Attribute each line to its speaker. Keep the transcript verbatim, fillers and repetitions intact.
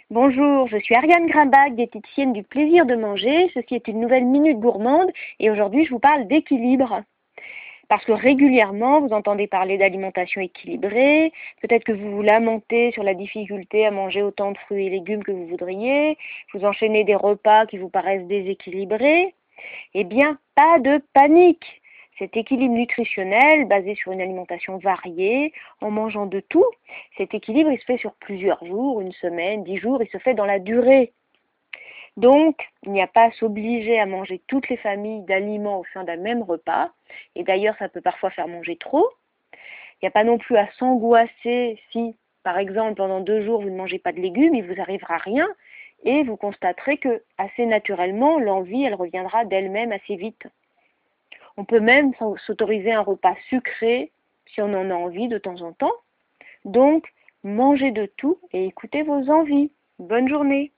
Speaker 1: Bonjour, je suis Ariane Grimbach, diététicienne du plaisir de manger. Ceci est une nouvelle Minute Gourmande et aujourd'hui je vous parle d'équilibre. Parce que régulièrement vous entendez parler d'alimentation équilibrée, peut-être que vous vous lamentez sur la difficulté à manger autant de fruits et légumes que vous voudriez, vous enchaînez des repas qui vous paraissent déséquilibrés. Eh bien, pas de panique! Cet équilibre nutritionnel, basé sur une alimentation variée, en mangeant de tout, cet équilibre il se fait sur plusieurs jours, une semaine, dix jours, il se fait dans la durée. Donc, il n'y a pas à s'obliger à manger toutes les familles d'aliments au sein d'un même repas, et d'ailleurs ça peut parfois faire manger trop. Il n'y a pas non plus à s'angoisser si, par exemple, pendant deux jours vous ne mangez pas de légumes, il ne vous arrivera rien, et vous constaterez que, assez naturellement, l'envie elle reviendra d'elle-même assez vite. On peut même s'autoriser un repas sucré si on en a envie de temps en temps. Donc, mangez de tout et écoutez vos envies. Bonne journée!